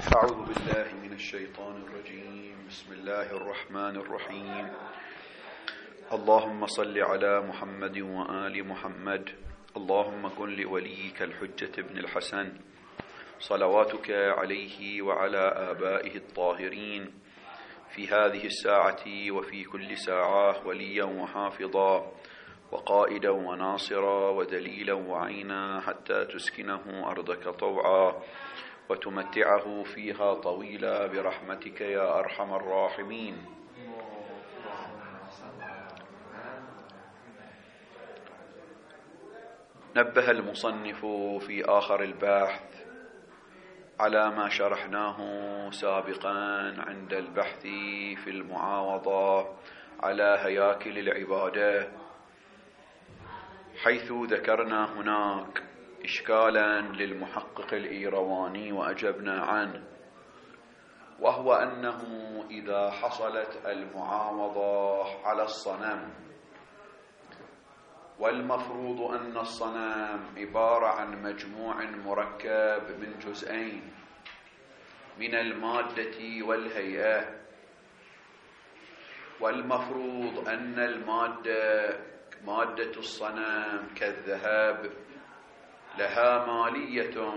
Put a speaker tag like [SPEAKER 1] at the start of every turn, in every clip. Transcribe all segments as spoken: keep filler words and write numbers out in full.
[SPEAKER 1] أعوذ بالله من الشيطان الرجيم. بسم الله الرحمن الرحيم. اللهم صل على محمد وآل محمد. اللهم كن لوليك الحجة بن الحسن صلواتك عليه وعلى آبائه الطاهرين في هذه الساعة وفي كل ساعة وليا وحافظا وقائدا وناصرا ودليلا وعينا حتى تسكنه أرضك طوعا وتمتعه فيها طويلا برحمتك يا أرحم الراحمين. نبه المصنف في آخر البحث على ما شرحناه سابقا عند البحث في المعاوضة على هياكل العبادة، حيث ذكرنا هناك إشكالا للمحقق الإيرواني وأجبنا عنه، وهو أنه إذا حصلت المعاوضة على الصنم والمفروض أن الصنم عبارة عن مجموع مركب من جزئين من المادة والهيئة، والمفروض أن المادة مادة الصنم كالذهب لها مالية،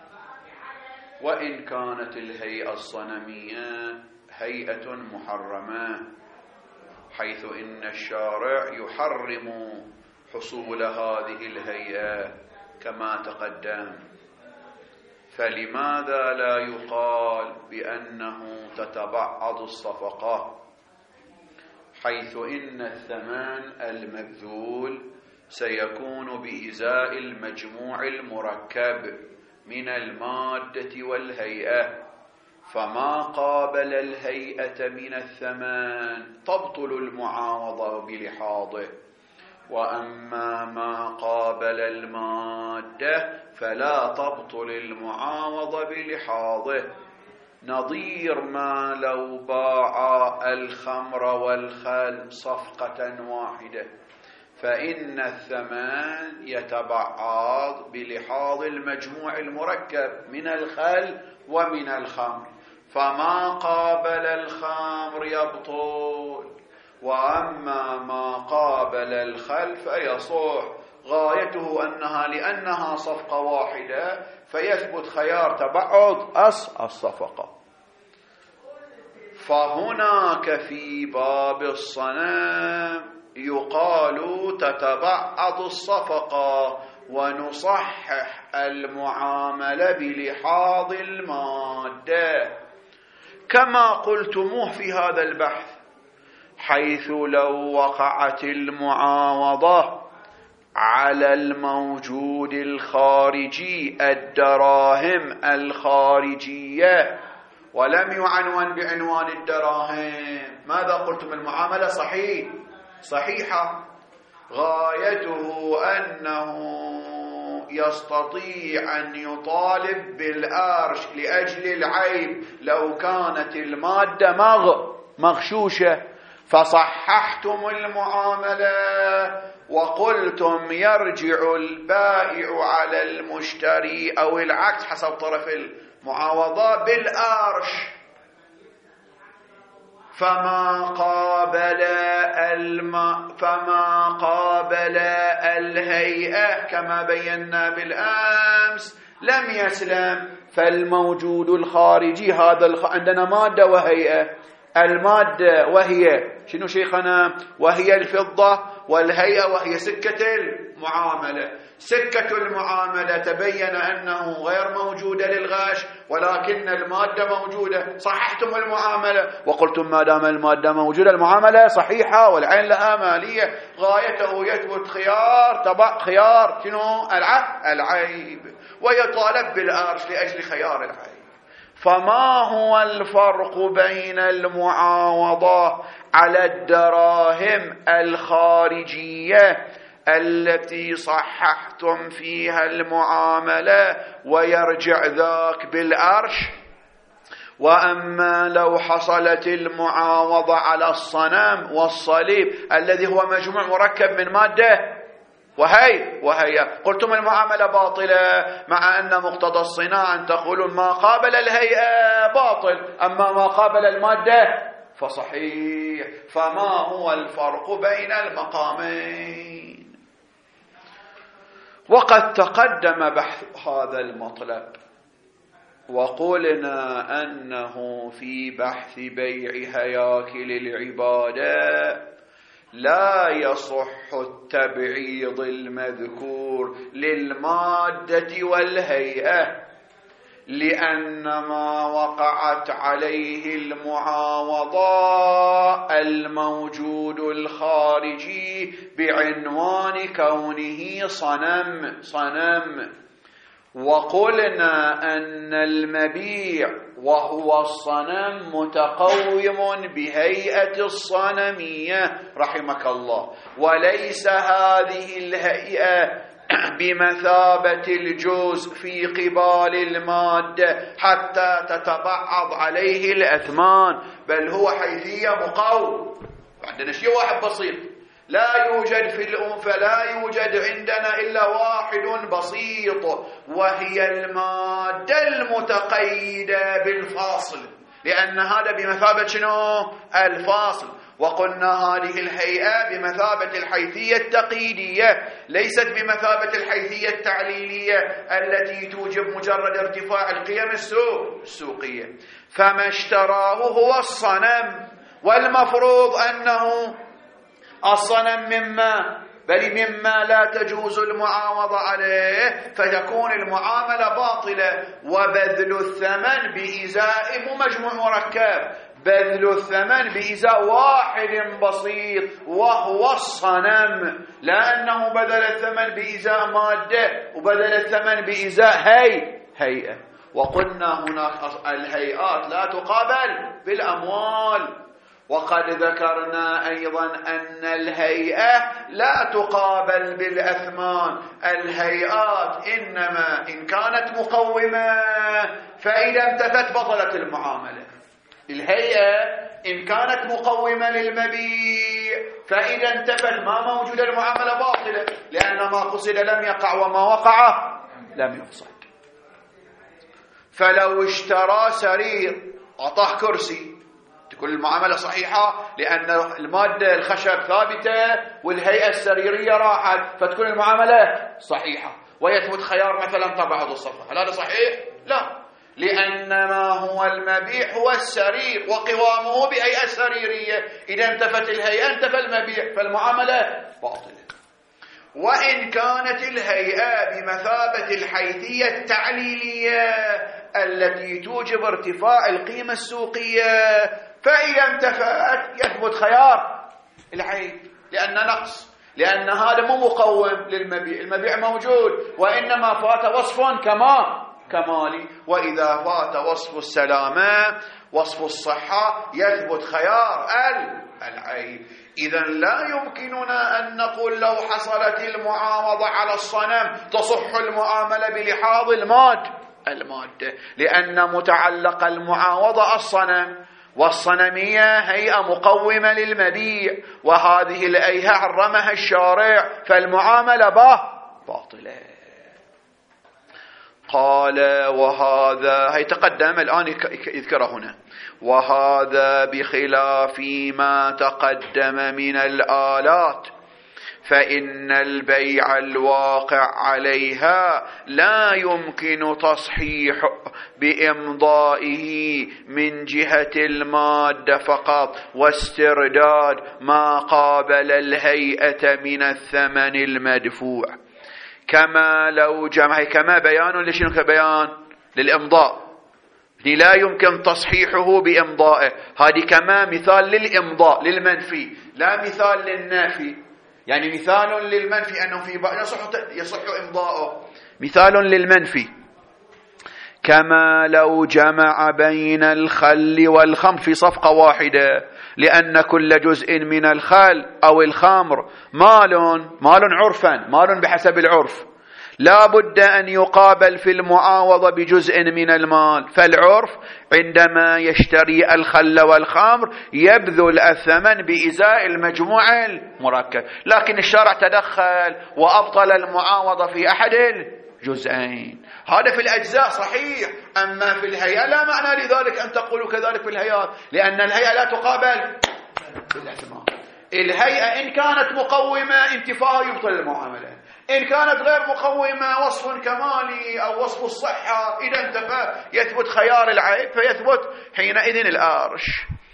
[SPEAKER 1] وإن كانت الهيئة الصنمية هيئة محرمة، حيث إن الشارع يحرم حصول هذه الهيئة كما تقدم. فلماذا لا يقال بأنه تتبعض الصفقة، حيث إن الثمن المبذول سيكون بإزاء المجموع المركب من المادة والهيئة، فما قابل الهيئة من الثمن تبطل المعاوضة بلحاظه، وأما ما قابل المادة فلا تبطل المعاوضة بلحاظه، نظير ما لو باع الخمر والخل صفقة واحدة، فإن الثمن يتبعض بلحاظ المجموع المركب من الخل ومن الخمر، فما قابل الخمر يبطل، وأما ما قابل الخل فيصح. غايته أنها لأنها صفقة واحدة فيثبت خيار تبعض أصل الصفقة. فهناك في باب الصنم يقال تتبعض الصفقة ونصحح المعاملة بلحاظ المادة كما قلتموه في هذا البحث، حيث لو وقعت المعاوضة على الموجود الخارجي الدراهم الخارجية ولم يعنون بعنوان الدراهم، ماذا قلتم؟ المعاملة صحيح صحيحة. غايته أنه يستطيع أن يطالب بالأرش لأجل العيب لو كانت المادة مغ مغشوشة، فصححتم المعاملة وقلتم يرجع البائع على المشتري أو العكس حسب طرف المعاوضة بالأرش، فما قابل الم... فما قابل الهيئة كما بينا بالأمس لم يسلم. فالموجود الخارجي هذا الخ... عندنا مادة وهيئة، المادة وهي شنو شيخنا؟ وهي الفضة، والهيئة وهي سكة المعاملة. سكة المعاملة تبين أنه غير موجودة للغش، ولكن المادة موجودة، صححتم المعاملة وقلتم ما دام المادة موجودة المعاملة صحيحة والعين لها مالية. غايته يثبت خيار تبع خيار شنو؟ العيب، ويطالب بالأرش لأجل خيار العيب. فما هو الفرق بين المعاوضة على الدراهم الخارجية التي صححتم فيها المعاملة ويرجع ذاك بالأرش، وأما لو حصلت المعاوضة على الصنم والصليب الذي هو مجموع مركب من مادة وهي وهي قلتم المعاملة باطلة، مع أن مقتضى الصناعة أن تقولون ما قابل الهيئة باطل، أما ما قابل المادة فصحيح. فما هو الفرق بين المقامين؟ وقد تقدم بحث هذا المطلب، وقلنا أنه في بحث بيع هياكل العبادة لا يصح التبعيض المذكور للمادة والهيئة، لأن ما وقعت عليه المعاوضة الموجود الخارجي بعنوان كونه صنم صنم وقلنا أن المبيع وهو الصنم متقوم بهيئة الصنمية رحمك الله، وليس هذه الهيئة بمثابة الجزء في قبال المادة حتى تتبعض عليه الأثمان، بل هو حيثية مقوم. عندنا شيء واحد بسيط لا يوجد في الأم، فلا يوجد عندنا إلا واحد بسيط، وهي المادة المتقيدة بالفاصل، لأن هذا بمثابة شنو؟ الفاصل. وقلنا هذه الهيئة بمثابة الحيثية التقييدية، ليست بمثابة الحيثية التعليلية التي توجب مجرد ارتفاع القيم السوقية. فما اشتراه هو الصنم، والمفروض أنه الصنم مما بل مما لا تجوز المعاوضة عليه، فتكون المعاملة باطلة. وبذل الثمن بإزاء مجموع مركب، بذل الثمن بإزاء واحد بسيط وهو الصنم، لأنه بذل الثمن بإزاء مادة وبذل الثمن بإزاء هي هيئة. وقلنا هناك الهيئات لا تقابل بالأموال، وقد ذكرنا أيضا أن الهيئة لا تقابل بالأثمان. الهيئات إنما إن كانت مقومة فإذا انتفت بطلت المعاملة. الهيئة إن كانت مقومة للمبيع فإذا انتفت ما موجود المعاملة باطلة، لأن ما قصد لم يقع وما وقع لم يقصد. فلو اشترى سرير أعطاه كرسي تكون المعاملة صحيحة، لأن المادة الخشب ثابتة والهيئة السريرية راحت، فتكون المعاملة صحيحة. ويثبت خيار مثلا تبعض الصفحة، هل هذا صحيح؟ لا، لأن ما هو المبيع هو السرير وقوامه بهيئة سريرية، إذا انتفت الهيئة انتفى المبيع، فالمعاملة باطلة. وإن كانت الهيئة بمثابة الحيثية التعليلية التي توجب ارتفاع القيمة السوقية، فإذا انتفت يثبت خيار العيب، لأن نقص، لأن هذا مو مقوم للمبيع، المبيع موجود، وإنما فات وصف كما كمالي. وإذا فات وصف السلامة وصف الصحة يثبت خيار العيب. إذا لا يمكننا أن نقول لو حصلت المعاوضة على الصنم تصح المعاملة بلحاظ الماد المادة، لأن متعلق المعاوضة الصنم، والصنمية هيئة مقومة للمبيع، وهذه الأيها حرمها الشارع، فالمعاملة به باطلة. قال وهذا هي تقدم الآن يذكر هنا، وهذا بخلاف ما تقدم من الآلات، فإن البيع الواقع عليها لا يمكن تصحيح بإمضائه من جهة المادة فقط واسترداد ما قابل الهيئة من الثمن المدفوع، كما لو جمع كما بيان لشنو كبيان للإمضاء، لا يمكن تصحيحه بإمضائه. هذه كما مثال للإمضاء للمنفي، لا مثال للنافي. يعني مثال للمنفي أنه في يصح يصح إمضاؤه، مثال للمنفي. كما لو جمع بين الخل والخمر في صفقة واحدة، لأن كل جزء من الخل أو الخمر مال مال عرفا، مال بحسب العرف، لا بد أن يقابل في المعاوضة بجزء من المال. فالعرف عندما يشتري الخل والخمر يبذل الثمن بإزاء المجموع المركب، لكن الشرع تدخل وأبطل المعاوضة في أحد الجزئين. هذا في الأجزاء صحيح، أما في الهيئة لا معنى لذلك أن تقولوا كذلك في الهيئات، لأن الهيئة لا تقابل بالأثمان. الهيئة إن كانت مقومة انتفاءها يبطل المعاملة، إن كانت غير مقومة وصف كمالي أو وصف الصحة إذا انتفى يثبت خيار العيب فيثبت حينئذ الأرش.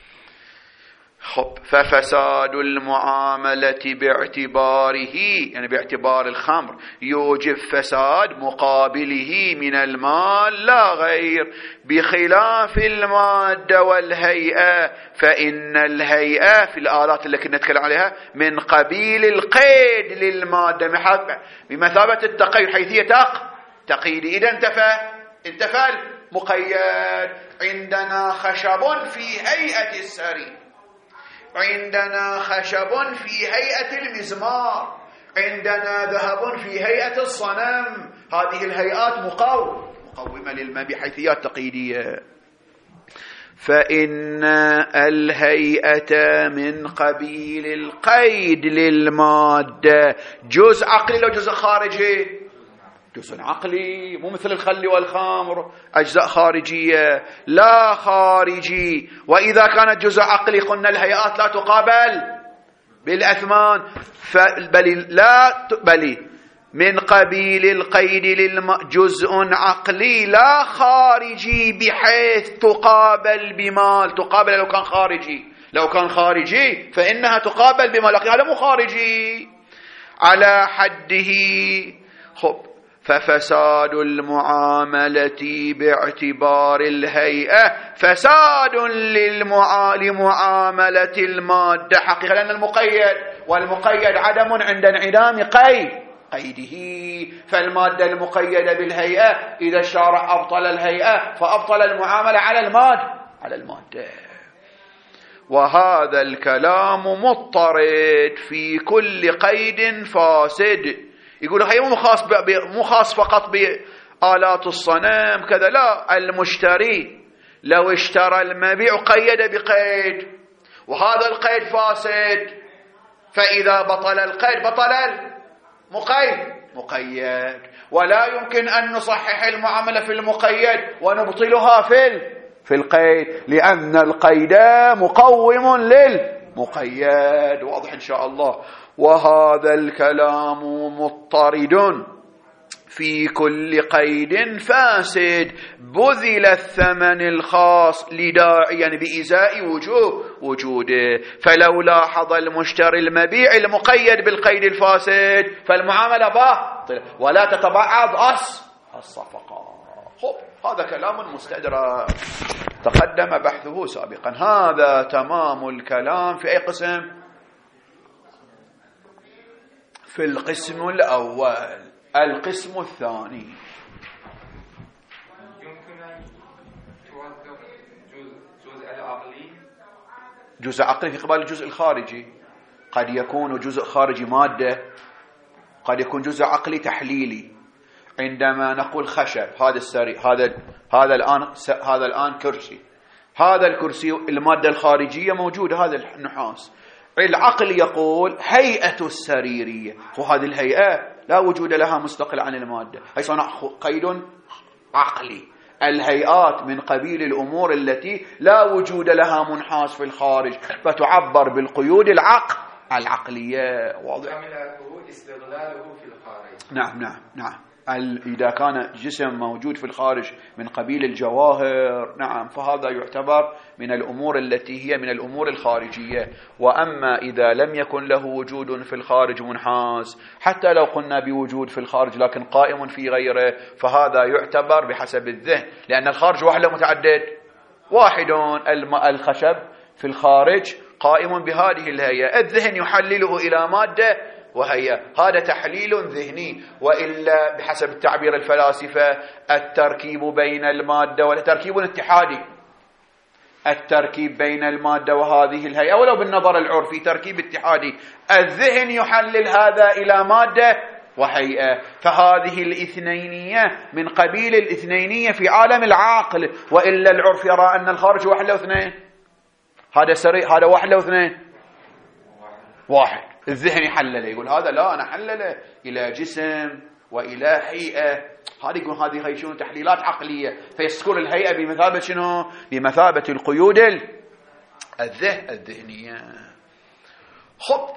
[SPEAKER 1] خب ففساد المعاملة باعتباره يعني باعتبار الخمر يوجب فساد مقابله من المال لا غير، بخلاف المادة والهيئة، فإن الهيئة في الآلات اللي كنا نتكلم عليها من قبيل القيد للمادة بمثابة التقييد، حيثية تق تقييد. إذا انتفى انتفى المقيد. عندنا خشب في هيئة السري، عندنا خشب في هيئة المزمار، عندنا ذهب في هيئة الصنم. هذه الهيئات مقاوم مقومة للماء بحيثيات تقييدية. فإن الهيئة من قبيل القيد للمادة، جزء عقلي لو جزء خارجي؟ جزء عقلي، مو مثل الخل والخمر أجزاء خارجية، لا خارجي. وإذا كانت جزء عقلي قلنا الهيئات لا تقابل بالأثمان، بل لا بل من قبيل القيد للم جزء عقلي لا خارجي بحيث تقابل بمال. تقابل لو كان خارجي، لو كان خارجي فإنها تقابل بمال، لكن هذا مو خارجي على حده. خب ففساد المعاملة باعتبار الهيئة فساد للمعا... لمعاملة المادة حقيقة، لأن المقيد والمقيد عدم عند انعدام قيد قيده. فالمادة المقيدة بالهيئة إذا الشارع أبطل الهيئة فأبطل المعاملة على المادة على المادة. وهذا الكلام مضطرد في كل قيد فاسد. يقول هي مو خاص مو خاص فقط بآلات الصنم كذا، لا، المشتري لو اشترى المبيع قيد بقيد وهذا القيد فاسد، فإذا بطل القيد بطل المقيد مقيد. ولا يمكن أن نصحح المعاملة في المقيد ونبطلها في في القيد، لأن القيد مقوم للمقيد. واضح إن شاء الله. وهذا الكلام مضطرد في كل قيد فاسد بذل الثمن الخاص لداعي يعني بإزاء وجوه وجوده. فلو لاحظ المشتري المبيع المقيد بالقيد الفاسد فالمعاملة باطلة ولا تتبعض أص الصفقة. خب هذا كلام مستدرك تقدم بحثه سابقا. هذا تمام الكلام في أي قسم؟ في القسم الأول. القسم الثاني
[SPEAKER 2] يمكن أن توظف جزء العقلي
[SPEAKER 1] جزء عقلي في قبال الجزء الخارجي. قد يكون جزء خارجي مادة، قد يكون جزء عقلي تحليلي. عندما نقول خشب هذا السري هذا هذا الآن هذا الآن كرسي، هذا الكرسي المادة الخارجية موجودة هذا النحاس. العقل يقول هيئة السريرية، وهذه الهيئة لا وجود لها مستقل عن المادة، هي صنع قيد عقلي. الهيئات من قبيل الأمور التي لا وجود لها منحاس في الخارج، فتعبر بالقيود العقل العقلية. واضح؟
[SPEAKER 2] استغلاله في الخارج.
[SPEAKER 1] نعم نعم نعم. إذا كان جسم موجود في الخارج من قبيل الجواهر، نعم، فهذا يعتبر من الأمور التي هي من الأمور الخارجية. وأما إذا لم يكن له وجود في الخارج منحاس، حتى لو قلنا بوجود في الخارج لكن قائم في غيره، فهذا يعتبر بحسب الذهن، لأن الخارج واحد متعدد. واحد الخشب في الخارج قائم بهذه الهيئة، الذهن يحلله إلى مادة وهي هذا تحليل ذهني. وإلا بحسب التعبير الفلاسفة التركيب بين المادة والتركيب الاتحادي، التركيب بين المادة وهذه الهيئة ولو بالنظر العرفي تركيب اتحادي. الذهن يحلل هذا إلى مادة وهيئة، فهذه الاثنينية من قبيل الاثنينية في عالم العقل، وإلا العرف يرى أن الخارج واحد لو اثنين، هذا سري هذا واحد لو اثنين واحد. الذهن يحلله، يقول هذا لا أنا حلله إلى جسم وإلى هيئة، هذا يقول هذه هي شنو تحليلات عقلية، فيذكر الهيئة بمثابة شنو؟ بمثابة القيود الذهن الذهنية. خب،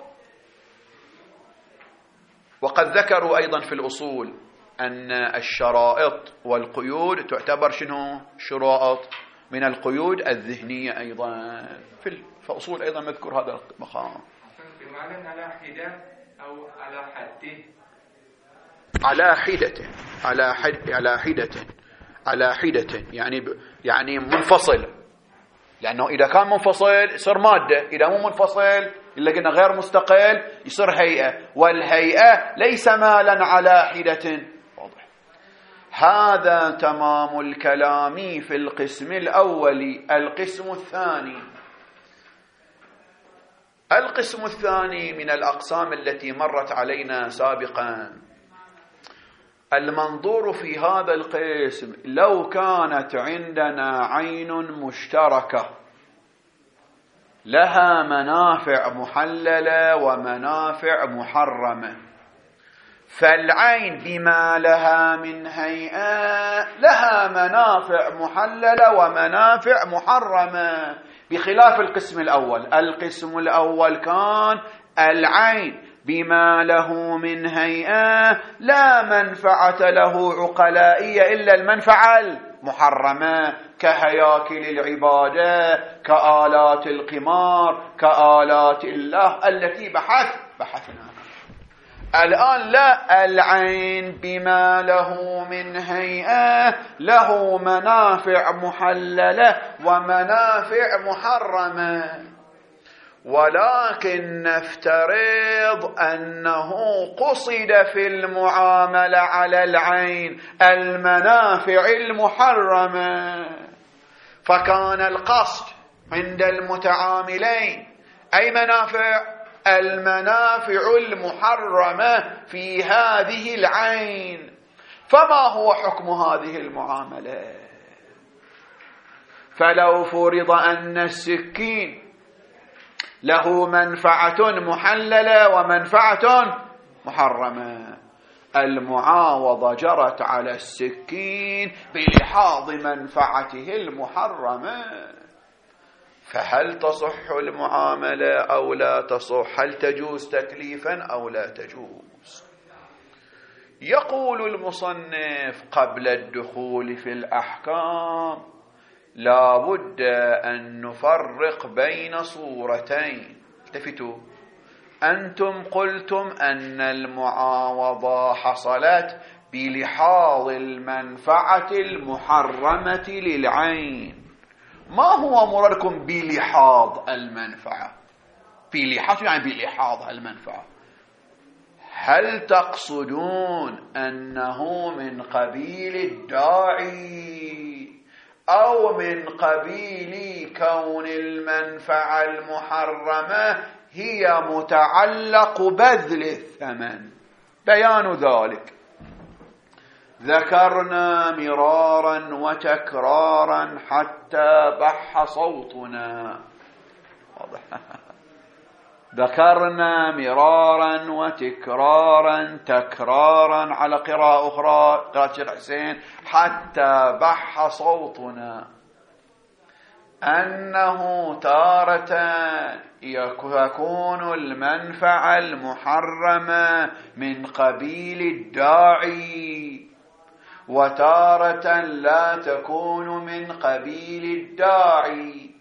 [SPEAKER 1] وقد ذكروا أيضا في الأصول أن الشرائط والقيود تعتبر شنو؟ شرائط من القيود الذهنية أيضا، في الأصول أيضا مذكور هذا المقام.
[SPEAKER 2] بمعنى على حدة أو على حده،
[SPEAKER 1] على حدة على حد على حدة على حدة يعني ب... يعني منفصل، لأنه إذا كان منفصل يصير مادة، إذا مو منفصل إلا قلنا غير مستقل يصير هيئة، والهيئة ليس مالا على حدة. واضح. هذا تمام الكلام في القسم الأول. القسم الثاني، القسم الثاني من الأقسام التي مرت علينا سابقا، المنظور في هذا القسم لو كانت عندنا عين مشتركة لها منافع محللة ومنافع محرمة، فالعين بما لها من هيئة لها منافع محللة ومنافع محرمة، بخلاف القسم الأول. القسم الأول كان العين بما له من هيئة لا منفعة له عقلائية إلا المنفعة المحرمة، كهياكل العبادة، كآلات القمار، كآلات الله التي بحث بحثنا. الآن لا، العين بما له من هيئة له منافع محللة ومنافع محرمة، ولكن نفترض أنه قصد في المعاملة على العين المنافع المحرمة، فكان القصد عند المتعاملين أي منافع؟ المنافع المحرمة في هذه العين. فما هو حكم هذه المعاملة؟ فلو فرض أن السكين له منفعة محللة ومنفعة محرمة، المعاوضة جرت على السكين بلحاظ منفعته المحرمة، فهل تصح المعاملة أو لا تصح؟ هل تجوز تكليفا أو لا تجوز؟ يقول المصنف قبل الدخول في الأحكام لا بد أن نفرق بين صورتين. التفتوا، أنتم قلتم أن المعاوضة حصلت بلحاظ المنفعة المحرمة للعين. ما هو مرادكم بلحاظ المنفعة؟ بلحاظ يعني بلحاظ المنفعة، هل تقصدون أنه من قبيل الداعي أو من قبيل كون المنفعة المحرمة هي متعلق بذل الثمن؟ بيان ذلك ذكرنا مرارا وتكرارا حتى بح صوتنا. واضح. ذكرنا مرارا وتكرارا تكرارا على قراءة أخرى قراءة الشيخ حسين حتى بح صوتنا، أنه تارة يكون المنفعة المحرمة من قبيل الداعي، وتارة لا تكون من قبيل الداعي.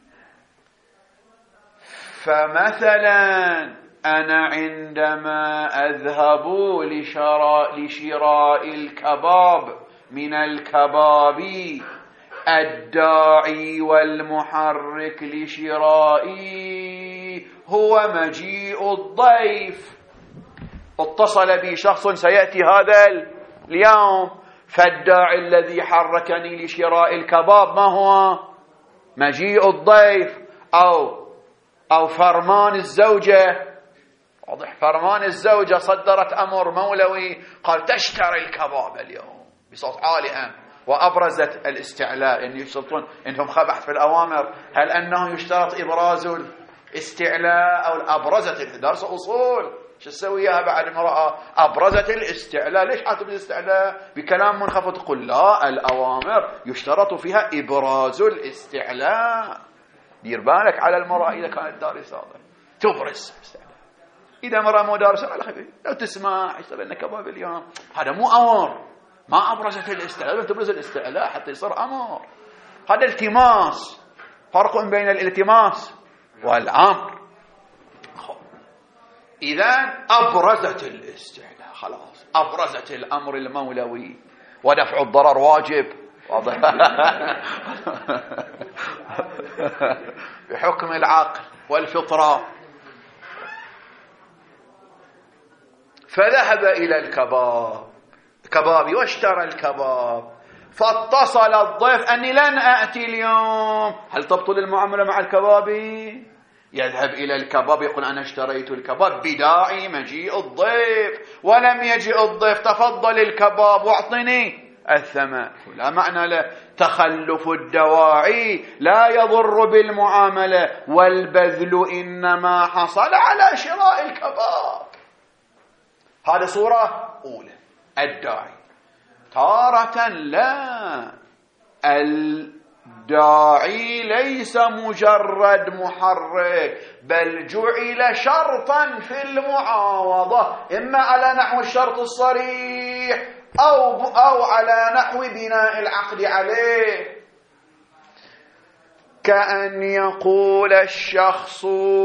[SPEAKER 1] فمثلا أنا عندما أذهب لشراء, لشراء الكباب من الكبابي، الداعي والمحرك لشرائي هو مجيء الضيف. اتصل بي شخص سيأتي هذا اليوم، فالداعي الذي حركني لشراء الكباب ما هو؟ مجيء الضيف أو أو فرمان الزوجة واضح. فرمان الزوجة صدرت أمر مولوي قال تشتري الكباب اليوم بصوت عالي، وأبرزت الاستعلاء. إن يشترطون إنهم خبحت في الأوامر، هل أنه يشترط إبراز الاستعلاء أو أبرزت؟ درس أصول شو تسويها بعد امرأة أبرزت الاستعلاء؟ ليش حاتب الاستعلاء بكلام منخفض؟ قل لا، الأوامر يشترط فيها إبراز الاستعلاء. دير بالك على المرأة إذا كانت دارسة تبرز استعلاء. إذا مرأة مو دارسة على خفيف لو تسمع يشتري لنا كباب اليوم، هذا مو أمر، ما أبرزت الاستعلاء، لازم تبرز الاستعلاء حتى يصير أمر. هذا التماس، فرق بين الالتماس والأمر. إذن أبرزت الاستعلاء، خلاص أبرزت الأمر المولوي، ودفع الضرر واجب واضح بحكم العقل والفطرة. فذهب إلى الكباب كبابي واشترى الكباب، فاتصل الضيف أني لن أأتي اليوم. هل تبطل المعاملة مع الكبابي؟ يذهب إلى الكباب يقول أنا اشتريت الكباب بداعي مجيء الضيف، ولم يجيء الضيف تفضل الكباب واعطني الثمن. لا معنى له. تخلف الدواعي لا يضر بالمعاملة، والبذل إنما حصل على شراء الكباب. هذه صورة أولى. الداعي تارة لا، الداعي ليس مجرد محرك، بل جعل شرطا في المعاوضة، إما على نحو الشرط الصريح أو, أو على نحو بناء العقد عليه. كأن يقول الشخص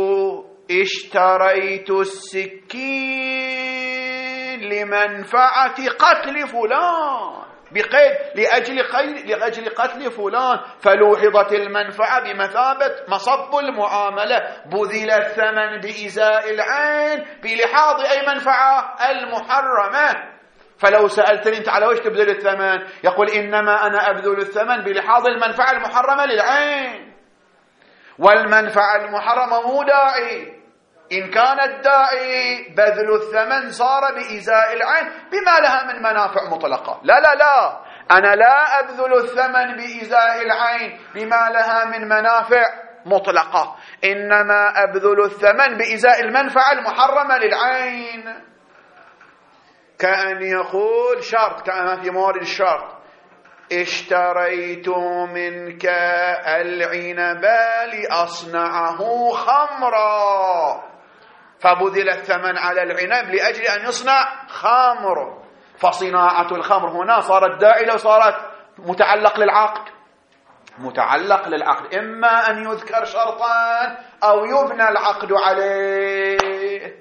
[SPEAKER 1] اشتريت السكين لمنفعة قتل فلان، بقيد لأجل, لأجل قتل فلان، فلوحظت المنفعة بمثابة مصب المعاملة، بذل الثمن بإزاء العين بلحاظ أي منفعة المحرمة. فلو سألتني أنت على وش تبذل الثمن، يقول إنما أنا أبذل الثمن بلحاظ المنفعة المحرمة للعين، والمنفعة المحرمة مو داعي. إن كان الداعي بذل الثمن صار بإزاء العين بما لها من منافع مطلقة. لا لا لا، أنا لا أبذل الثمن بإزاء العين بما لها من منافع مطلقة، إنما أبذل الثمن بإزاء المنفعة المحرمة للعين. كأن يقول شرط، كما في موارد الشرط، اشتريت منك العنب لأصنعه خمرا، فبذل الثمن على العنب لأجل أن يصنع خمر. فصناعة الخمر هنا صارت داعي لو صارت متعلق للعقد، متعلق للعقد، إما أن يذكر شرطان أو يبنى العقد عليه.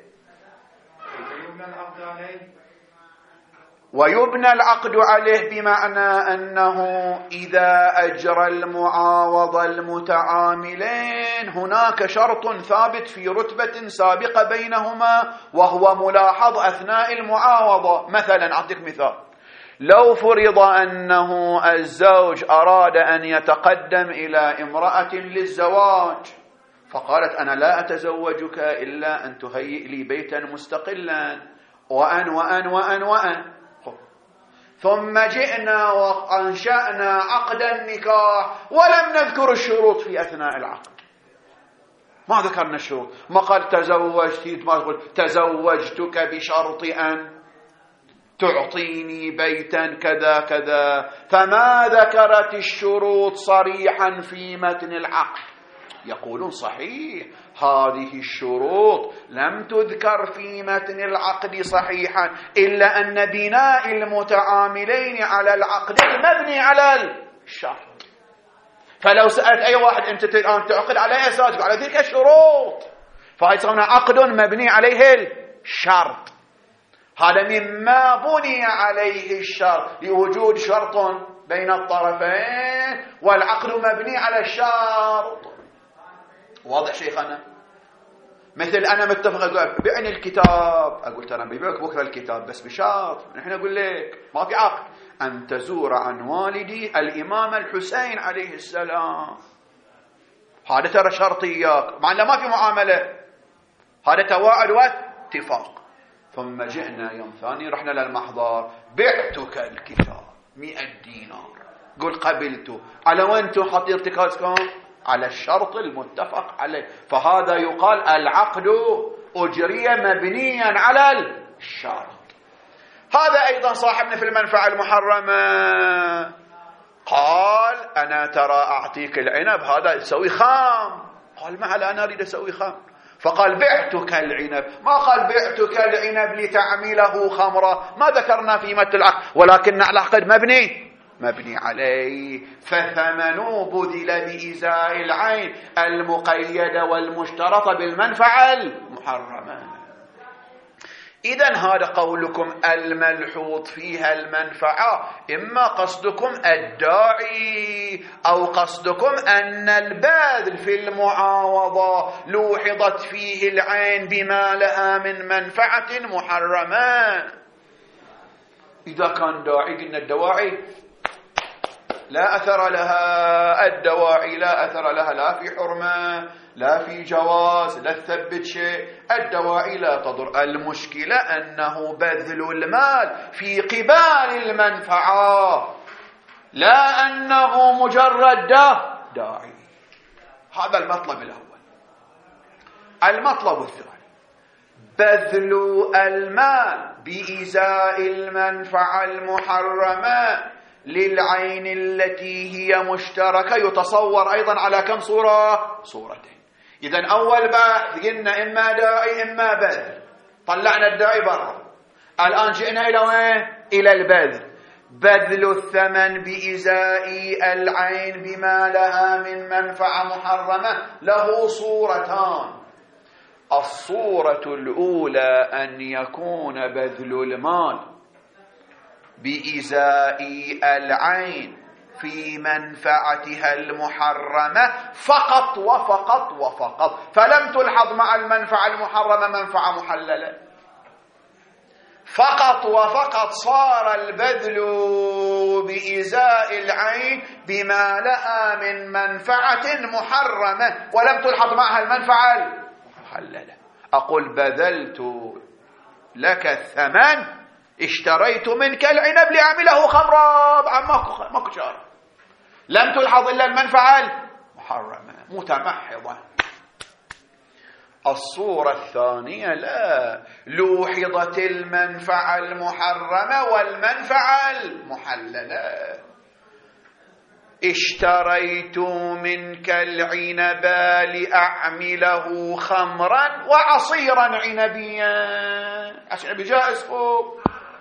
[SPEAKER 1] ويبنى العقد عليه بمعنى أنه إذا أجرى المعاوضة المتعاملين هناك شرط ثابت في رتبة سابقة بينهما، وهو ملاحظ أثناء المعاوضة. مثلا أعطيك مثال، لو فرض أنه الزوج أراد أن يتقدم إلى امرأة للزواج، فقالت أنا لا أتزوجك إلا أن تهيئ لي بيتا مستقلا وأن وأن وأن وأن، ثم جئنا وأنشأنا عقد النكاح ولم نذكر الشروط في أثناء العقد. ما ذكرنا الشروط، ما قال تزوجت، ما قال تزوجتك بشرط أن تعطيني بيتا كذا كذا، فما ذكرت الشروط صريحا في متن العقد. يقولون صحيح هذه الشروط لم تذكر في متن العقد صحيحا، إلا أن بناء المتعاملين على العقد مبني على الشرط. فلو سألت أي واحد أنت الآن تعقد على أي أساس، على تلك الشروط، فهي صار عقد مبني عليه الشرط. هذا مما بني عليه الشرط، لوجود شرط بين الطرفين والعقد مبني على الشرط. واضح شيخنا؟ مثل أنا متفق أقول بعني الكتاب، أقول ترى بيبيعك بكرة الكتاب بس بشرط، نحن نقول لك ما في عقد، أن تزور عن والدي الإمام الحسين عليه السلام. هذا ترى شرطياك، مع أنه ما في معاملة، هذا تواعد اتفاق. ثم جئنا يوم ثاني رحنا للمحضر، بعتك الكتاب مئة دينار، قل قبلته. على وين حط ارتكازكم؟ على الشرط المتفق عليه. فهذا يقال العقد أجري مبنيا على الشرط. هذا أيضا صاحبنا في المنفعة المحرمة قال أنا ترى أعطيك العنب هذا تسوي خام. قال ما على أنا أريد أسوي خام. فقال بعتك العنب، ما قال بعتك العنب لتعمله خمرة، ما ذكرنا في متن العقد، ولكن العقد مبني مبني عليه. فثمنه بذل بإزاء العين المقيدة والمشترطة بالمنفعة المحرمة. إذن هذا قولكم الملحوظ فيها المنفعة، إما قصدكم الداعي أو قصدكم أن البذل في المعاوضة لوحظت فيه العين بما لها من منفعة محرمة. إذا كان داعي قلنا الدواعي لا أثر لها، الدواعي لا أثر لها لا في حرمة لا في جواز لا تثبت شيء، الدواعي لا تضر. المشكلة أنه بذل المال في قبال المنفعة، لا أنه مجرد داعي. هذا المطلب الأول. المطلب الثاني بذل المال بإزاء المنفعة المحرمة للعين التي هي مشتركة يتصور أيضا على كم صورة؟ صورتين. إذن أول بحث قلنا إما داعي إما بذل، طلعنا الداعي برا. الآن جئنا إلى وين؟ إلى البذل. بذل الثمن بإزاء العين بما لها من منفعة محرمة له صورتان. الصورة الأولى أن يكون بذل المال بإزاء العين في منفعتها المحرمة فقط وفقط وفقط، فلم تلحظ مع المنفعة المحرمة منفعة محللة، فقط وفقط صار البذل بإزاء العين بما لها من منفعة محرمة ولم تلحظ معها المنفعة المحللة. أقول بذلت لك الثمن، اشتريت منك العنب لأعمله خمرا، ماكو ماكو شارع، لم تلحظ إلا المنفعة المحرمة متمحضة. الصورة الثانية لا، لوحظت المنفعة المحرمة والمنفعة المحللة. اشتريت منك العنب لأعمله خمرا وعصيرا عنبيا، عشان جائز فوق،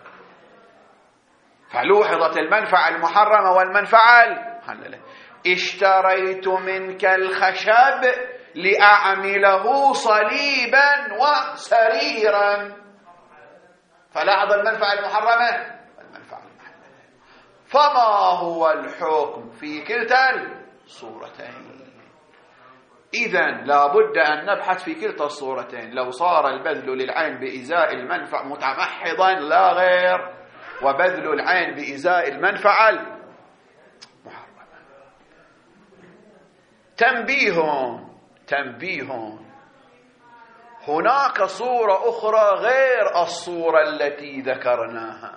[SPEAKER 1] فلوحظت المنفعة المحرمة والمنفعة المحللة. اشتريت منك الخشب لأعمله صليبا وسريرا، فلاحظ المنفعة المحرمة والمنفعة المحللة. فما هو الحكم في كلتا الصورتين؟ إذن لابد أن نبحث في كلتا الصورتين. لو صار البذل للعين بإزاء المنفع متمحضا لا غير، وبذل العين بإزاء المنفعة المحرمة. تنبيه تنبيه هناك صورة أخرى غير الصورة التي ذكرناها،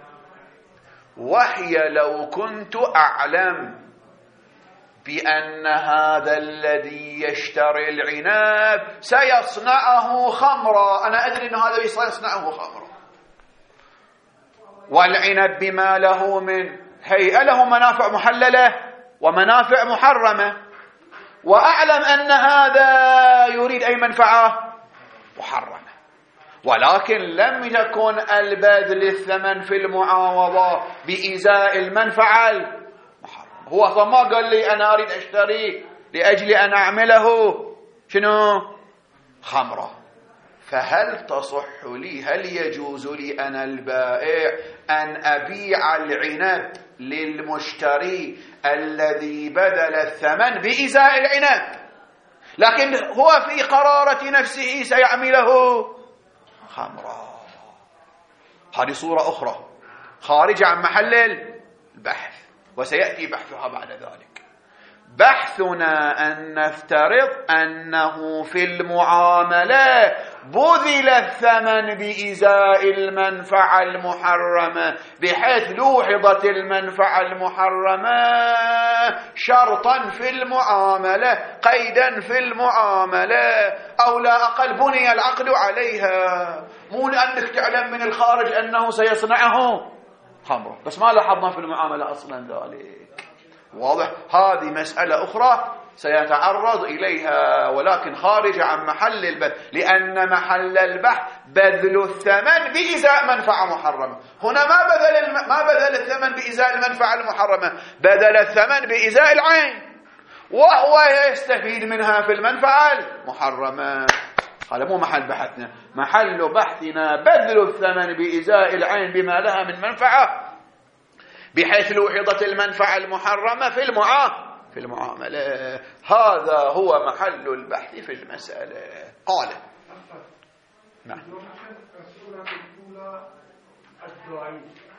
[SPEAKER 1] وهي لو كنت أعلم بأن هذا الذي يشتري العنب سيصنعه خمرا، أنا أدري أن هذا سيصنعه خمرا، والعنب بما له من هيئة له منافع محللة ومنافع محرمة، وأعلم أن هذا يريد أي منفعة محرمة، ولكن لم يكن البذل الثمن في المعاوضة بإزاء المنفعة المحرمة. هو ما قال لي أنا أريد أشتري لأجل أن أعمله شنو؟ خمرة. فهل تصح لي، هل يجوز لي أنا البائع أن أبيع العنب للمشتري الذي بذل الثمن بإزاء العنب، لكن هو في قرارة نفسه سيعمله خمرا؟ هذه صورة أخرى خارجة عن محل البحث، وسيأتي بحثها بعد ذلك. بحثنا أن نفترض أنه في المعاملة بذل الثمن بإزاء المنفعة المحرمة، بحيث لوحظت المنفعة المحرمة شرطا في المعاملة، قيدا في المعاملة، أو لا أقل بني العقد عليها، مو لأنك تعلم من الخارج أنه سيصنعه خمرا بس ما لاحظنا في المعاملة أصلا ذلك. واضح؟ هذه مسألة أخرى سيتعرض إليها، ولكن خارجة عن محل البحث، لأن محل البحث بذل الثمن بإزاء منفعة محرمة. هنا ما بذل الم... ما بذل الثمن بإزاء المنفعة المحرمة، بذل الثمن بإزاء العين، وهو يستفيد منها في المنفعة المحرمة. هذا مو محل بحثنا، محل بحثنا بذل الثمن بإزاء العين بما لها من منفعة، بحيث لوحظت المنفعة المحرمة في المعاملة في المعاملة. هذا هو محل البحث في المسألة. قال نعم.
[SPEAKER 3] الصورة الأولى الداعي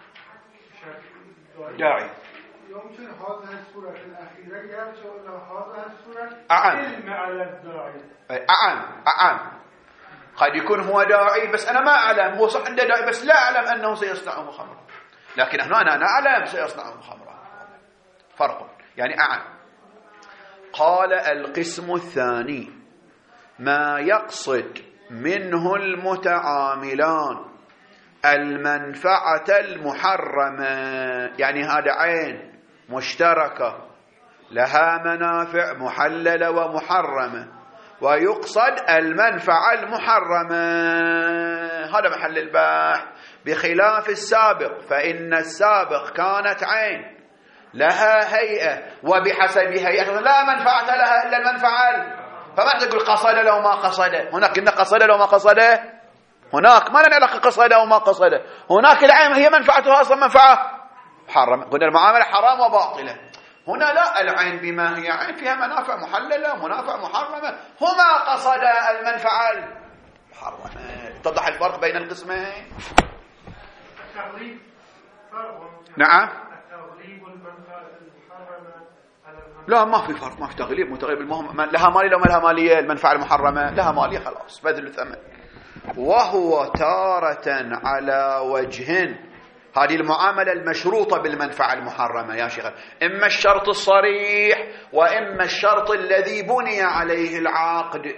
[SPEAKER 1] داعي
[SPEAKER 3] يمكن هذه الصورة الأخيرة يرجع هذه الصورة
[SPEAKER 1] أعم
[SPEAKER 3] علم على الداعي
[SPEAKER 1] أعم أعم قد يكون هو داعي بس أنا ما أعلم، هو صح عنده داعي بس لا أعلم أنه سيصنعه خمرا، لكن هنا أنا أعلم سيصنعه خمرا، فرق يعني أعم. قال القسم الثاني ما يقصد منه المتعاملان المنفعة المحرمة، يعني هذا عين مشتركة لها منافع محللة ومحرمة، ويقصد المنفعة المحرمة، هذا محل البحث، بخلاف السابق، فإن السابق كانت عين لها هيئة وبحسب هيئة لا منفعة لها إلا المنفعة، فما تقول قصد لو ما قصد، هناك إن قصد لو ما قصد، هناك ما لنا علاقة قصد أو ما قصد، هناك العين هي منفعتها أصلا منفعة محرمة، قلنا المعاملة حرام وباطلة. هنا لا، العين بما هي عين فيها منافع محللة منافع محرمة، هما قصد المنفعة المحرمة. تضح الفرق بين القسمين.
[SPEAKER 3] التغليب فرق.
[SPEAKER 1] نعم.
[SPEAKER 3] التغليب والمنفعة المحرمة على المنفعة.
[SPEAKER 1] لا ما في فرق، ما في تغليب متغلب، المهم لها مالية لو ما لها مالية، المنفعة المحرمة لها مالية خلاص بذل الثمن. وهو تارة على وجه، هذه المعاملة المشروطة بالمنفعة المحرمة يا شيخ، إما الشرط الصريح وإما الشرط الذي بني عليه العقد.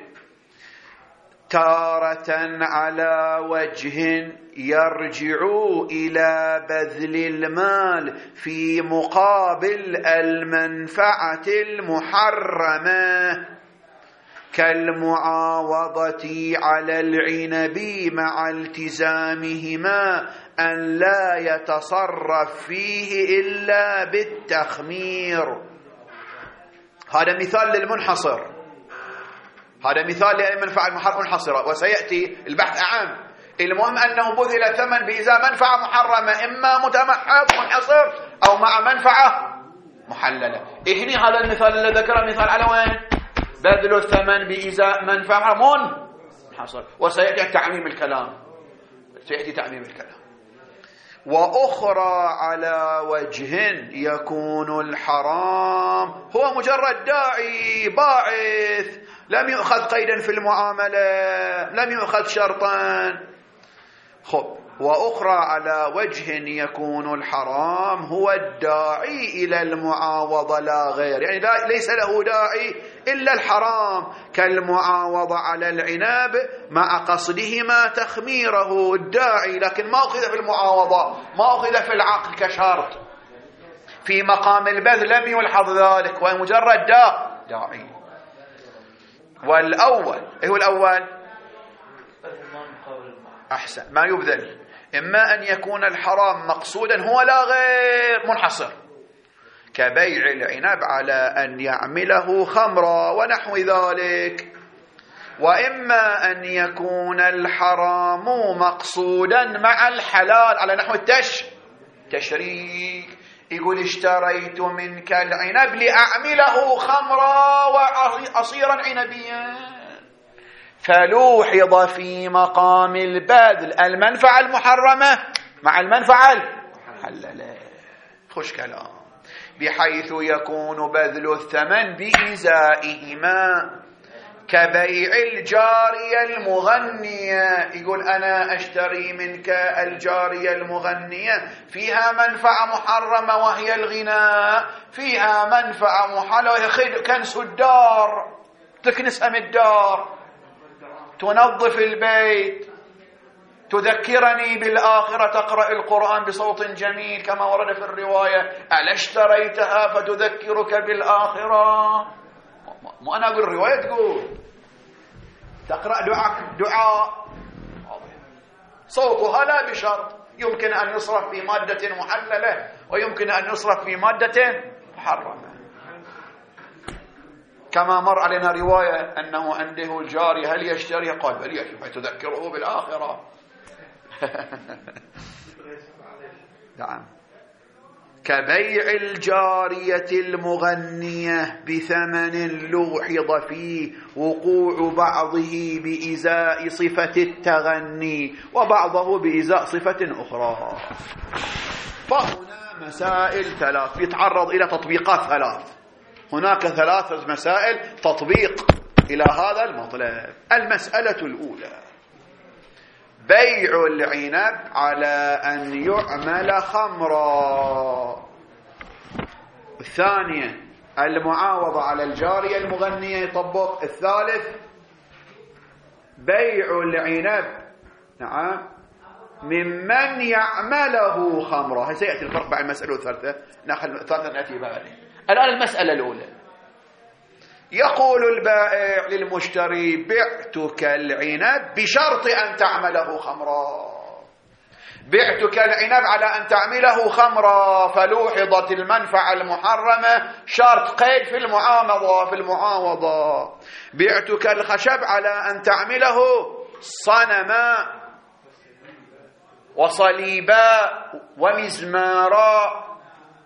[SPEAKER 1] تارة على وجه يرجع إلى بذل المال في مقابل المنفعة المحرمة، كالمعاوضة على العنب مع التزامهما أن لا يتصرف فيه إلا بالتخمير. هذا مثال للمنحصر، هذا مثال للمنفعة المنحصرة، وسيأتي البحث أعم. المهم أنه بذل الثمن بإزاء منفعة محرمة، إما متمحض منحصر أو مع منفعة محللة. إهني هذا المثال الذي ذكره مثال على وين؟ بذل الثمن بإزاء منفعة منحصر، وسيأتي تعميم الكلام، سيأتي تعميم الكلام. وأخرى على وجه يكون الحرام هو مجرد داعي باعث، لم يؤخذ قيدا في المعاملة، لم يؤخذ شرطا. خب، وأخرى على وجه يكون الحرام هو الداعي إلى المعاوضة لا غير، يعني لا ليس له داعي إلا الحرام، كالمعاوضة على العناب مع قصدهما تخميره الداعي، لكن ما أخذ في المعاوضة، ما أخذ في العقد كشرط، في مقام البذل لم يلحظ ذلك، ومجرد دا داعي. والأول إيه هو الأول؟ أحسن، ما يبذل، إما أن يكون الحرام مقصودا هو لا غير منحصر، كبيع العنب على أن يعمله خمرا ونحو ذلك، وإما أن يكون الحرام مقصودا مع الحلال على نحو التش تشريك، يقول اشتريت منك العنب لأعمله خمرا وعصيرا عنبيا، فلوحظ في مقام البذل المنفعة المحرمة مع المنفعة المحللة. خوش كلام. بحيث يكون بذل الثمن بإزائهما، كبيع الجارية المغنية. يقول أنا أشتري منك الجارية المغنية، فيها منفعة محرمة وهي الغناء، فيها منفعة محرمة وهي كنس الدار، تكنسها من الدار، تنظف البيت، تذكرني بالآخرة، تقرأ القرآن بصوت جميل كما ورد في الرواية: ألا اشتريتها فتذكرك بالآخرة؟ ما أنا أقول الرواية تقول تقرأ دعاء دعاء صوتها لا بشرط، يمكن أن يصرف في مادة محللة ويمكن أن يصرف في مادة محرمة. كما مر علينا رواية أنه عنده الجاري هل يشتري؟ قال بل يشتري تذكره بالآخرة. نعم. كبيع الجارية المغنية بثمن لوحظ فيه وقوع بعضه بإزاء صفة التغني وبعضه بإزاء صفة أخرى. فهنا مسائل ثلاث يتعرض إلى تطبيقات ثلاث. هناك ثلاث مسائل تطبيق إلى هذا المطلب. المسألة الأولى: بيع العنب على أن يعمل خمرا. الثانية: المعاوضة على الجارية المغنية يطبق. الثالث: بيع العنب نعم ممن يعمله خمرا. سيأتي الفرق بين المسألة والثالثة، نأخذ الثالثة نأتي بعدين. الآن المسألة الأولى: يقول البائع للمشتري: بعتك العنب بشرط أن تعمله خمرا. بعتك العنب على أن تعمله خمرا، فلوحظت المنفعة المحرمة، شرط قيد في المعامضة في المعاوضة. بعتك الخشب على أن تعمله صنما وصليبا ومزمارا.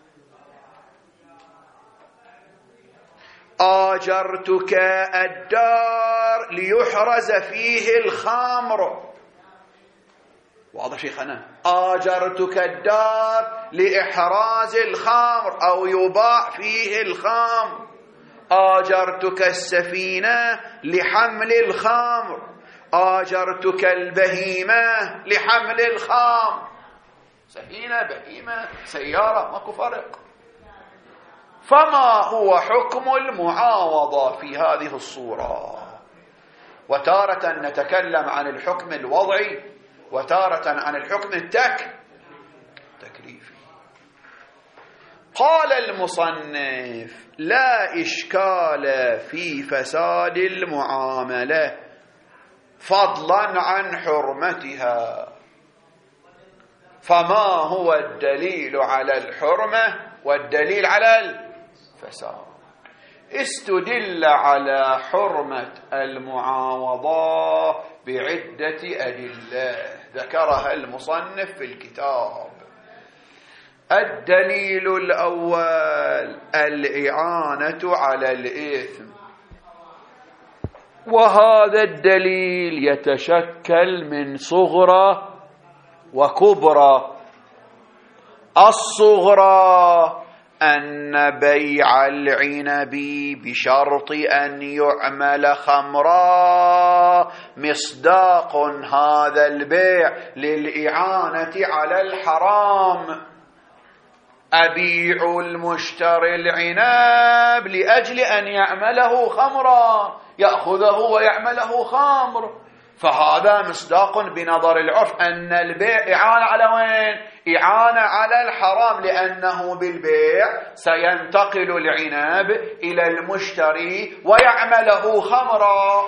[SPEAKER 1] آجرتك الدار ليحرز فيه الخمر. واضح شيخنا؟ آجرتك الدار لإحراز الخمر أو يباع فيه الخمر. آجرتك السفينة لحمل الخمر. آجرتك البهيمة لحمل الخمر. سفينة، بهيمة، سيارة، ماكو فرق. فما هو حكم المعاوضة في هذه الصورة؟ وتارة نتكلم عن الحكم الوضعي وتارة عن الحكم التك تكليفي. قال المصنف: لا إشكال في فساد المعاملة فضلا عن حرمتها. فما هو الدليل على الحرمة والدليل على الفساد؟ استدل على حرمة المعاوضة بعدة أدلة ذكرها المصنف في الكتاب. الدليل الأول: الإعانة على الإثم، وهذا الدليل يتشكل من صغرى وكبرى. الصغرى أن بيع العنب بشرط أن يعمل خمرا مصداق هذا البيع للإعانة على الحرام. أبيع المشتري العنب لأجل أن يعمله خمرا، يأخذه ويعمله خمر، فهذا مصداق بنظر العرف أن البيع إعانة على وين؟ إعانة على الحرام، لأنه بالبيع سينتقل العنب إلى المشتري ويعمله خمرا،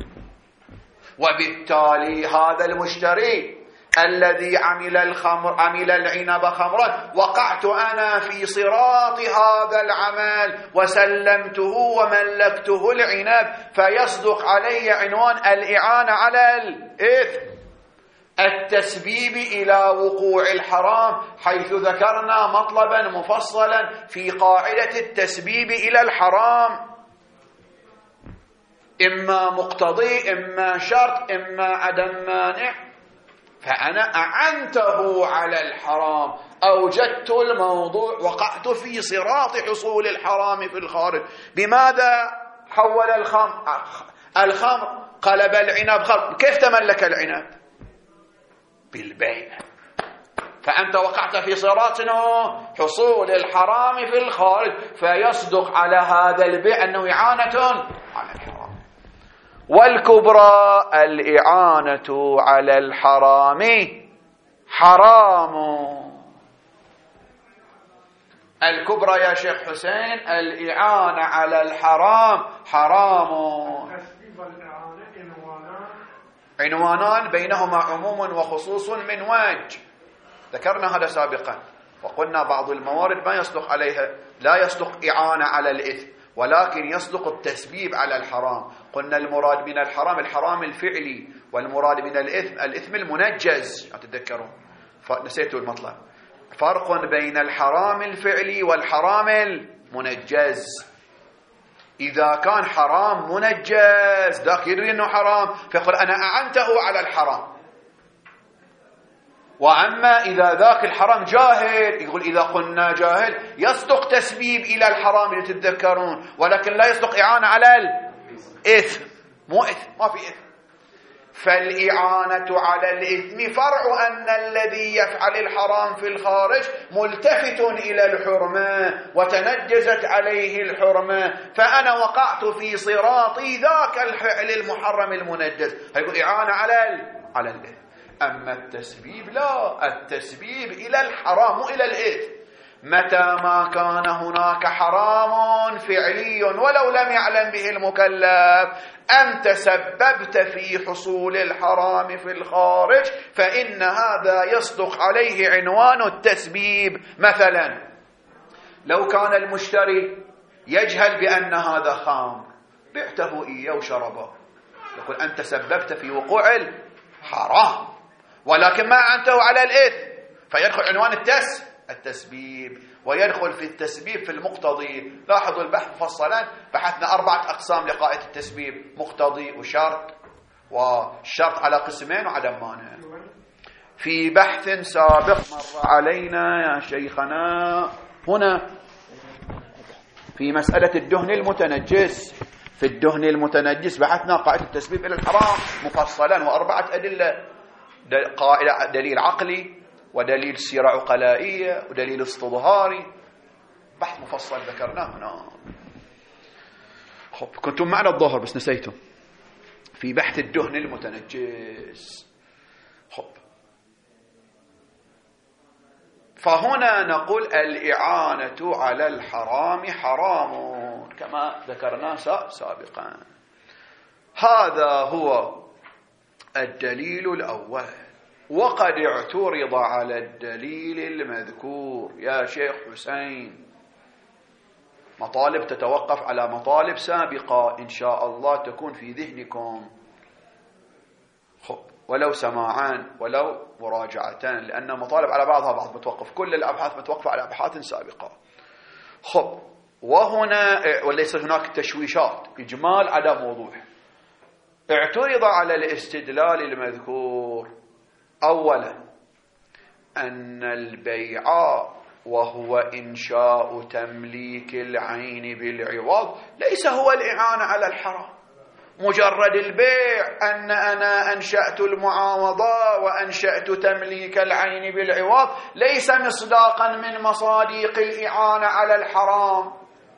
[SPEAKER 1] وبالتالي هذا المشتري الذي عمل الخمر عمل العنب خمرا، وقعت أنا في صراط هذا العمل وسلمته وملكته العنب، فيصدق علي عنوان الإعانة على الإثم، التسبيب إلى وقوع الحرام، حيث ذكرنا مطلبا مفصلا في قاعدة التسبيب إلى الحرام: إما مقتضي، إما شرط، إما عدم مانع. فأنا أعنته على الحرام، أوجدت الموضوع، وقعت في صراط حصول الحرام في الخارج. بماذا حول الخمر الخمر قلب العنب خمر؟ كيف تملك العنب؟ بالبيع. فأنت وقعت في صراط حصول الحرام في الخارج، فيصدق على هذا البيع أنه إعانة على الحرام. والكبرى الإعانة على الحرام حرام. الكبرى يا شيخ حسين الإعانة على الحرام حرام. عنوانان بينهما عموم وخصوص من وجه، ذكرنا هذا سابقا، وقلنا بعض الموارد ما يصدق عليها، لا يصدق إعانة على الإثم، ولكن يصدق التسبيب على الحرام. قلنا المراد من الحرام الحرام الفعلي، والمراد من الإثم الإثم المنجز. أتذكرون؟ نسيتوا المطلب. فرق بين الحرام الفعلي والحرام المنجز. إذا كان حرام منجز ذاك يدري أنه حرام فيقول أنا أعنته على الحرام. وأما إذا ذاك الحرام جاهل، يقول إذا قلنا جاهل يصدق تسبيب إلى الحرام اللي تتذكرون، ولكن لا يصدق إعانة على الإثم. مو إثم، ما في إثم. فالإعانة على الإثم فرع أن الذي يفعل الحرام في الخارج ملتفت إلى الحرمة وتنجزت عليه الحرمة، فأنا وقعت في صراطي ذاك الفعل المحرم المنجز، هيقول إعانة على على الإثم. أما التسبيب لا، التسبيب إلى الحرام إلى الإثم. متى ما كان هناك حرام فعلي ولو لم يعلم به المكلف، أنت سببت في حصول الحرام في الخارج، فإن هذا يصدق عليه عنوان التسبيب. مثلا لو كان المشتري يجهل بأن هذا خام، بعته إياه وشربه، يقول أنت سببت في وقوع الحرام، ولكن ما أعنته على الإثم، فيدخل عنوان التس التسبيب، ويدخل في التسبيب في المقتضي. لاحظوا البحث مفصلا، بحثنا أربعة أقسام لقاعدة التسبيب: مقتضي وشرط، والشرط على قسمين وعدم مانع. في بحث سابق مر علينا يا شيخنا هنا في مسألة الدهن المتنجس. في الدهن المتنجس بحثنا قاعدة التسبيب إلى الحرام مفصلا، وأربعة أدلة: دليل عقلي، ودليل سيرة عقلائية، ودليل استظهاري. بحث مفصل ذكرناه هنا. خب كنتم معنا الظهر بس نسيتم في بحث الدهن المتنجس. خب فهنا نقول الإعانة على الحرام حرام كما ذكرنا سابقا. هذا هو الدليل الأول. وقد اعترض على الدليل المذكور يا شيخ حسين. مطالب تتوقف على مطالب سابقة إن شاء الله تكون في ذهنكم، خب ولو سماعان ولو مراجعتان، لأن مطالب على بعضها بعض متوقف، كل الأبحاث متوقفة على أبحاث سابقة. خب وهنا وليس هناك تشويشات، إجمال عدم وضوح. اعترض على الاستدلال المذكور أولا أن البيع وهو إنشاء تمليك العين بالعوض ليس هو الإعانة على الحرام. مجرد البيع أن أنا أنشأت المعاوضة وأنشأت تمليك العين بالعوض ليس مصداقا من مصادق الإعانة على الحرام،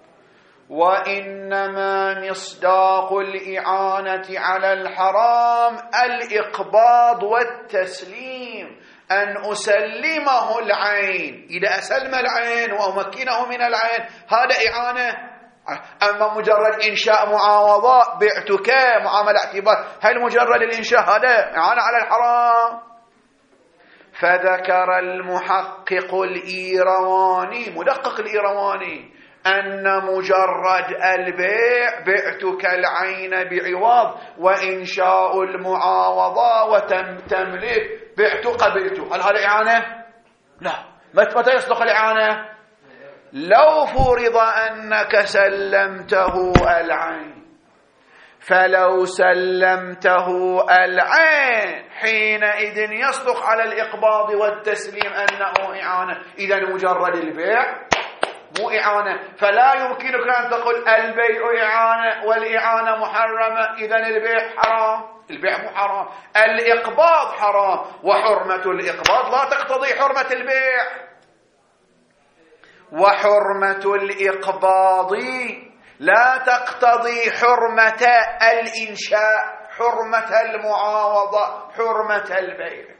[SPEAKER 1] وإنما مصداق الإعانة على الحرام الإقباض والتسليم، أن أسلمه العين. إذا أسلم العين وأمكنه من العين هذا إعانة. أما مجرد إنشاء معاوضة بعتك معاملة اعتبار، هل مجرد الإنشاء هذا إعانة على الحرام؟ فذكر المحقق الإيرواني مدقق الإيرواني أن مجرد البيع بعتك العين بعوض وإنشاء المعاوضة وتملك بعت قبلت، هل هذا إعانة؟ لا. متى يصدق الإعانة؟ لو فرض أنك سلمته العين فلو سلمته العين حينئذ يصدق على الإقباض والتسليم أنه إعانة. إذا مجرد البيع مو إعانة، فلا يمكنك أن تقول البيع إعانة والإعانة محرمة، إذا البيع حرام. البيع مو حرام، الإقباض حرام، وحرمة الإقباض لا تقتضي حرمة البيع. وحرمة الإقباض لا تقتضي حرمة الإنشاء، حرمة المعاوضة، حرمة البيع.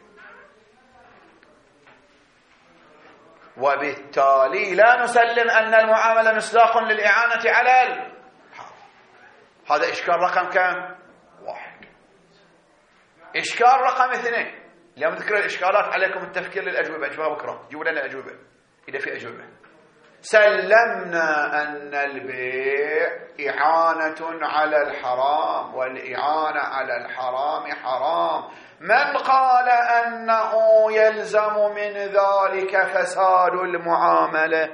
[SPEAKER 1] وبالتالي لا نسلم أن المعاملة مصداق للإعانة على ال... هذا إشكال رقم كم؟ واحد. إشكال رقم اثنين، اليوم نذكر الإشكالات، عليكم التفكير للأجوبة. أجوبة بكرة جيبوا لنا الأجوبة إذا في أجوبة. سلمنا أن البيع إعانة على الحرام، والإعانة على الحرام حرام. من قال أنه يلزم من ذلك فساد المعاملة؟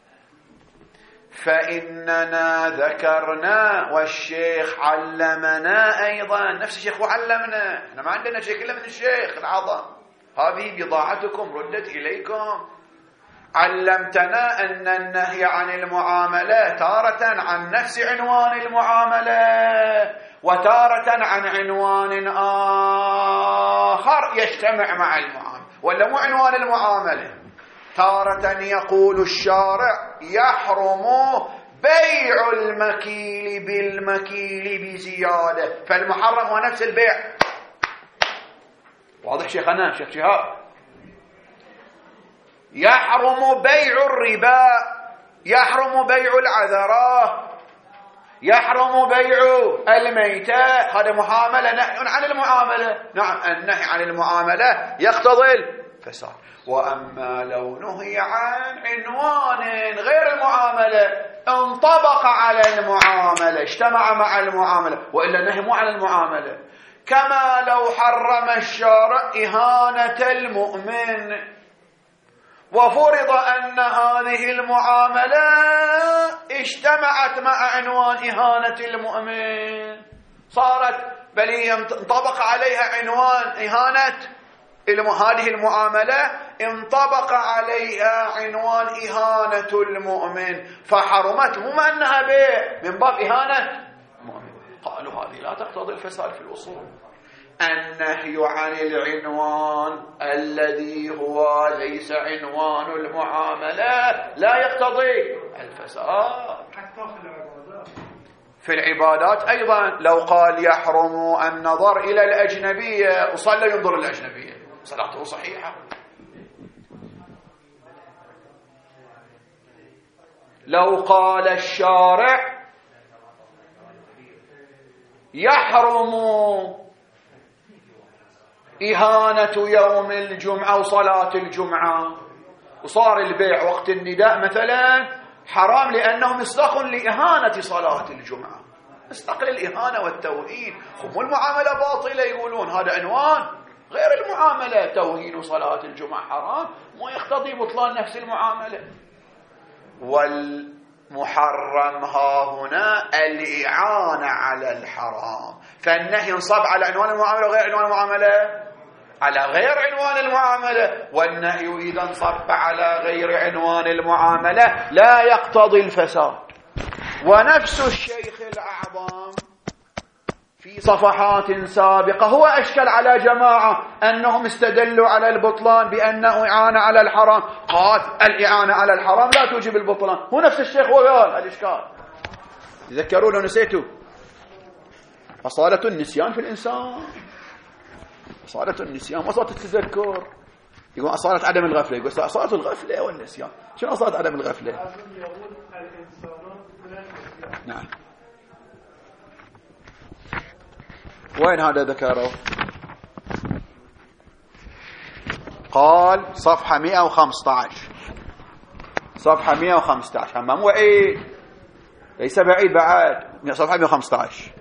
[SPEAKER 1] فإننا ذكرنا والشيخ علمنا أيضا، نفس الشيخ وعلمنا، احنا ما عندنا شيء إلا من الشيخ العظم. هذه بضاعتكم ردت إليكم. علمتنا أن النهي عن المعاملة تارة عن نفس عنوان المعاملة، وتارة عن عنوان آخر يجتمع مع المعاملة، ولا مو عنوان المعاملة. تارة يقول الشارع يحرم بيع المكيل بالمكيل بزيادة، فالمحرم هو نفس البيع. واضح شيخنا شيخ شهاب؟ يحرم بيع الربا، يحرم بيع العذراء، يحرم بيع الميتة، هذا معاملة نهي عن المعاملة. نعم، النهي عن المعاملة يقتضي الفساد. وأما لو نهي عن عنوان غير المعاملة انطبق على المعاملة، اجتمع مع المعاملة، وإلا النهي مو على المعاملة. كما لو حرم الشارع إهانة المؤمن، وفرض أن هذه المعاملة اجتمعت مع عنوان إهانة المؤمن، صارت بل انطبق عليها عنوان إهانة هذه المعاملة، انطبق عليها عنوان إهانة المؤمن، فحرمت مو أنها بيع، من باب إهانة المؤمن. قالوا هذه لا تقتضي الفساد في الأصول. النهي عن العنوان الذي هو ليس عنوان المعاملة لا يقتضي الفساد.
[SPEAKER 3] حتى في العبادات،
[SPEAKER 1] في العبادات أيضا لو قال يحرم النظر إلى الأجنبية وصلى ينظر الأجنبية، صلاته صحيحة. لو قال الشارع يحرم إهانة يوم الجمعة وصلاة الجمعة، وصار البيع وقت النداء مثلا حرام لأنه مصداق لإهانة صلاة الجمعة، مصداق للإهانة والتوهين. مو المعاملة باطلة يقولون، هذا عنوان غير المعاملة. توهين صلاة الجمعة حرام، مو يقتضي بطلان نفس المعاملة. والمحرم ها هنا الإعانة على الحرام، فالنهي ينصب على عنوان المعاملة وغير عنوان المعاملة على غير عنوان المعاملة، والنهي إذا انصب على غير عنوان المعاملة لا يقتضي الفساد. ونفس الشيخ الأعظم في صفحات سابقة هو أشكل على جماعة أنهم استدلوا على البطلان بأنه إعانة على الحرام، قال الإعانة على الحرام لا توجب البطلان. هو نفس الشيخ هو قال الإشكال. تذكرون ونسيتوا أصالة النسيان في الإنسان، أصالة النسيان وأصالة التذكر. يقول أصالة عدم الغفلة، يقول أصالة الغفلة والنسيان. شنو أصالة عدم الغفلة؟ نعم. وين هذا ذكره؟ قال صفحة مئة وخمسة عشر، صفحة مئة وخمسة عشر، هم مو بعيد، ليس بعيد بعد، صفحة مئة وخمسة عشر.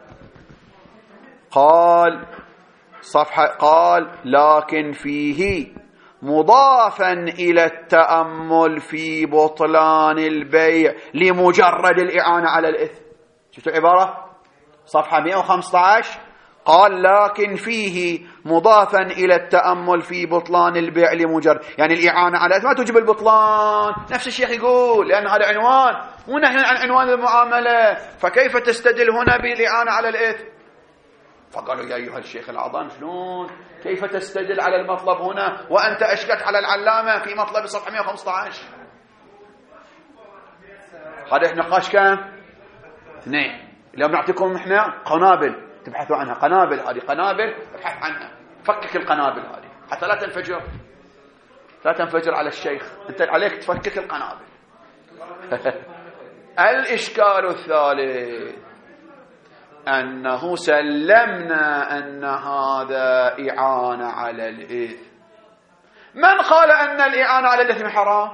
[SPEAKER 1] قال صفحة قال لكن فيه مضافا إلى التأمل في بطلان البيع لمجرد الإعانة على الإثم. شفتوا العبارة؟ صفحة مئة وخمسة عشر قال لكن فيه مضافا إلى التأمل في بطلان البيع لمجرد، يعني الإعانة على ما توجب البطلان. نفس الشيخ يقول لأن هذا عنوان، مو نحن عن عنوان المعاملة، فكيف تستدل هنا بالإعانة على الإثم؟ فقالوا يا أيها الشيخ العظام شلون كيف تستدل على المطلب هنا وأنت أشكت على العلامة في مطلب صفحة مئة وخمسة عشر؟ هذا نقاش كم؟ اثنين. اليوم نعطيكم احنا قنابل تبحثوا عنها، قنابل هذه قنابل ابحث عنها، فكك القنابل هذه حتى لا تنفجر، لا تنفجر على الشيخ، انت عليك تفكك القنابل. الإشكال الثالث أنه سلمنا أن هذا إعانة على الإثم. من قال أن الإعانة على الإثم حرام؟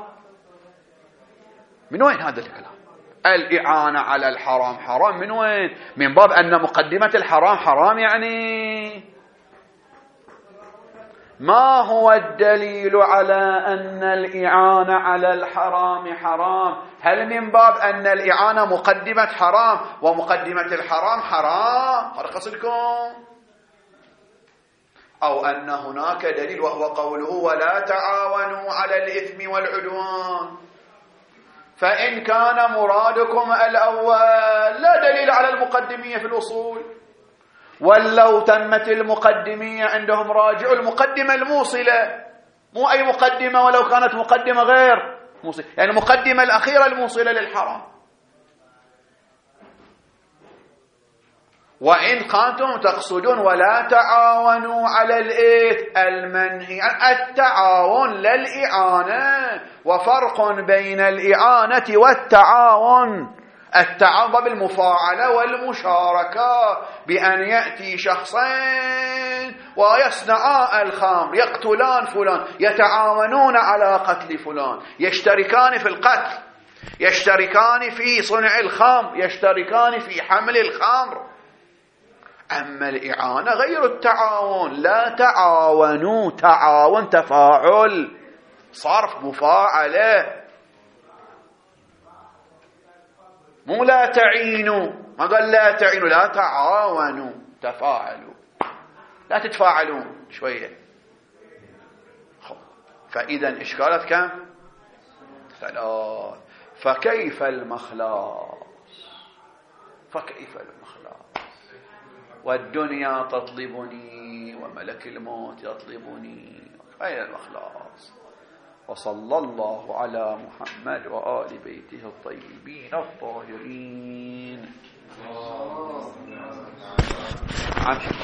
[SPEAKER 1] من وين هذا الكلام؟ الإعانة على الحرام حرام من وين؟ من باب أن مقدمة الحرام حرام. يعني ما هو الدليل على أن الإعانة على الحرام حرام؟ هل من باب أن الإعانة مقدمة حرام ومقدمة الحرام حرام؟ هذا قصدكم؟ أو أن هناك دليل وهو قوله ولا تعاونوا على الإثم والعدوان، فإن كان مرادكم الأول لا دليل على المقدمية في الأصول، ولو تمت المقدمية عندهم راجعوا المقدمة الموصلة، مو أي مقدمة ولو كانت مقدمة غير موصلة، يعني المقدمة الأخيرة الموصلة للحرام. وإن كنتم تقصدون ولا تعاونوا على الإثم المنهي عن التعاون للإعانة، وفرق بين الإعانة والتعاون. التعاون بالمفاعلة والمشاركة، بأن يأتي شخصين ويصنعا الخمر، يقتلان فلان، يتعاونون على قتل فلان، يشتركان في القتل، يشتركان في صنع الخمر، يشتركان في حمل الخمر. أما الإعانة غير التعاون، لا تعاونوا، تعاون تفاعل صرف مفاعلة، مو لا تعينوا، ما قال لا تعينوا، لا تعاونوا تفاعلوا، لا تتفاعلون شوية. فإذا إشكالات كم؟ ثلاث. فكيف المخلاص؟ فكيف المخلاص؟ والدنيا تطلبني وملك الموت يطلبني، أين المخلاص؟ وصلى الله على محمد وآل بيته الطيبين الطاهرين.